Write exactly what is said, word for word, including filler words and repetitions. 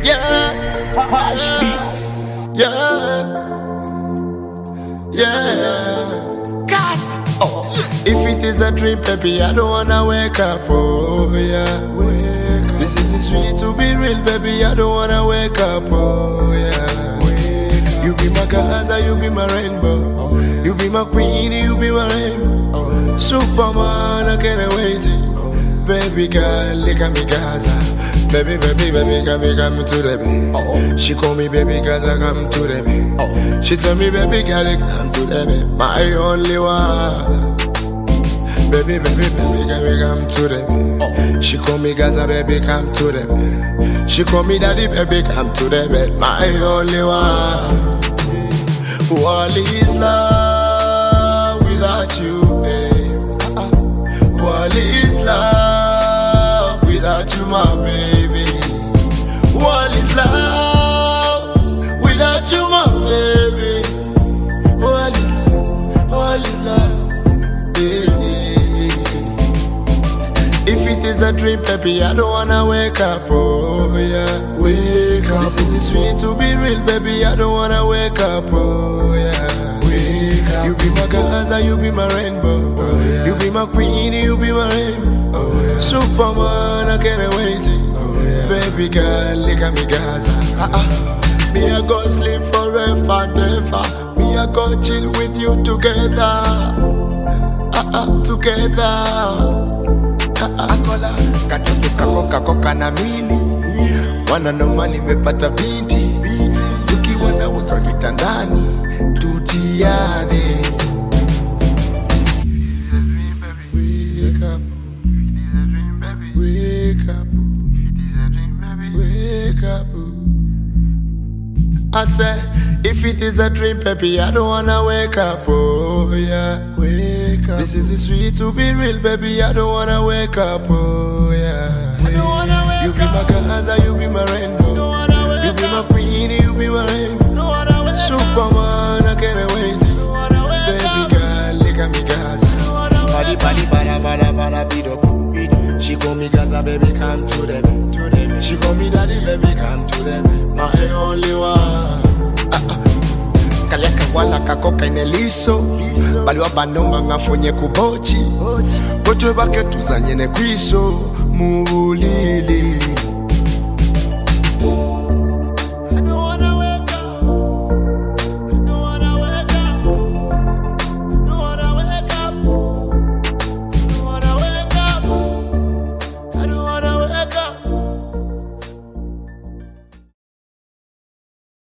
Yeah, Hash beats. yeah, yeah. Gas. Oh, if it is a dream, baby, I don't wanna wake up. Oh yeah, wake up. This is sweet to be real, baby. I don't wanna wake up. Oh yeah, wake up. You be my Gaza, you be my rainbow. Oh, yeah. You be my queen, you be my rainbow. Oh, yeah. Superman, I can't wait. Oh, yeah. Baby girl, look at me Gaza. Baby, baby, baby, come, come to the bed. Oh, she call me baby Gaza, come to the bed. Oh, she tell me baby girl, come to the bed. My only one. Baby, baby, baby, baby, come to the bed. Oh. She call me Gaza, baby, come to the bed. She call me daddy, baby, come to the bed. My only one. What is love without you, babe? Uh-uh. What is love without you, my baby? What is love without you, my baby? What is love? What is love, baby? If it is a dream, baby, I don't wanna wake up. Oh yeah, wake up. This is sweet to be real, baby. I don't wanna wake up. Oh yeah, wake up. You be my Gaza, you be my rainbow. Oh, yeah. You be my queen, you be my rainbow. Oh, yeah. Superman, I can't wait. Oh, yeah. Baby girl, look at me Gaza. Uh-uh. Me I go sleep forever and ever. Me I go chill with you together. Uh-uh, together. Akola katoto kako kako kana mili wana noma nimepata binti tukiwa na weka kitandani tutiane. Wake up, wake up, wake up. I say, if it is a dream, baby, I don't wanna wake up. Oh yeah, wake up. This is sweet to be real, baby. I don't wanna wake up. Oh yeah, I don't wanna wake you up. You be my Gaza, you be my rainbow. Don't wanna wake you be my queen, you be my rainbow. Don't wanna wake Superman, I can't wait. Don't wanna wake baby girl, look at me Gaza. Body, body, bada, bada, bada, beat up. She call me Gaza, baby, come to the bed. She call me daddy, baby, come to the bed. My only one. Kaliaka wala kakoka ineliso baliwa banomba ngafonye kubochi botwe bake tuzanye ne kwiso muli